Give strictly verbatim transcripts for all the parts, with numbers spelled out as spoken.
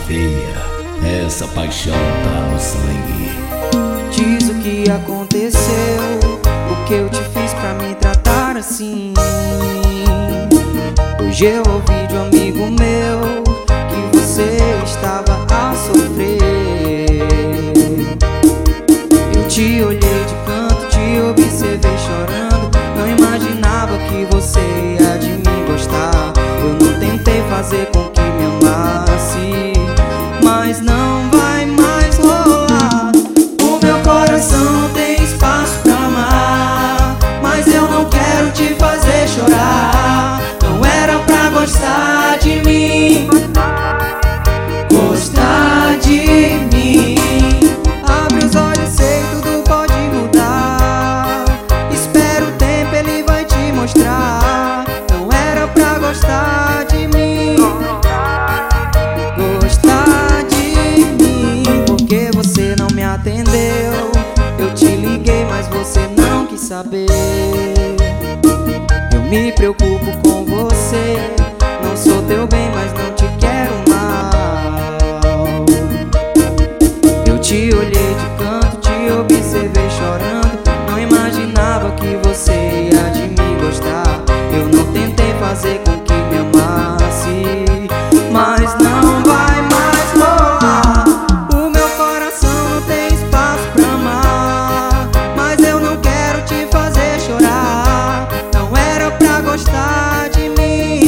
veia, essa paixão tá no sangue. Diz o que aconteceu, o que eu te fiz pra me tratar assim. Hoje eu ouvi de um amigo meu que você estava a sofrer. Eu te olhei de canto, te observei chorando. Não imaginava que você ia de mim gostar. Eu não tentei fazer com que me amasse, mas não vai mais rolar. O meu coração não tem espaço pra amar, mas eu não quero te fazer chorar. Não era pra gostar de mim, gostar de mim. Abre os olhos, sei tudo pode mudar. Espera o tempo, ele vai te mostrar. Não era pra gostar de mim, gostar de mim. Porque você não me atendeu. Eu te liguei, mas você não quis saber. Eu me preocupo com você. Não sou teu bem, mas não te quero mal. Eu te olhei de canto, te observei chorando. Não imaginava que você ia de mim gostar. Eu não tentei fazer com que me amasse, mas não vai mais rolar. O meu coração não tem espaço pra amar, mas eu não quero te fazer chorar. Não era pra gostar de mim,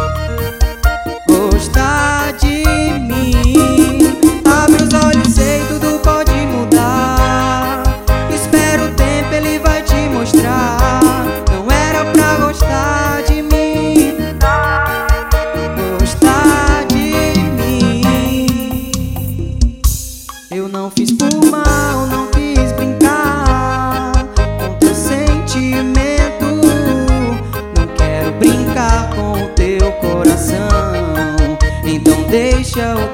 gostar de mim. Abre os olhos, sei tudo pode mudar. Espera o tempo, ele vai te mostrar. Não era pra gostar de mim, gostar de mim. Eu não fiz por mal, não quis brincar com teu sentimento. Não quero brincar com o teu coração. Então deixa o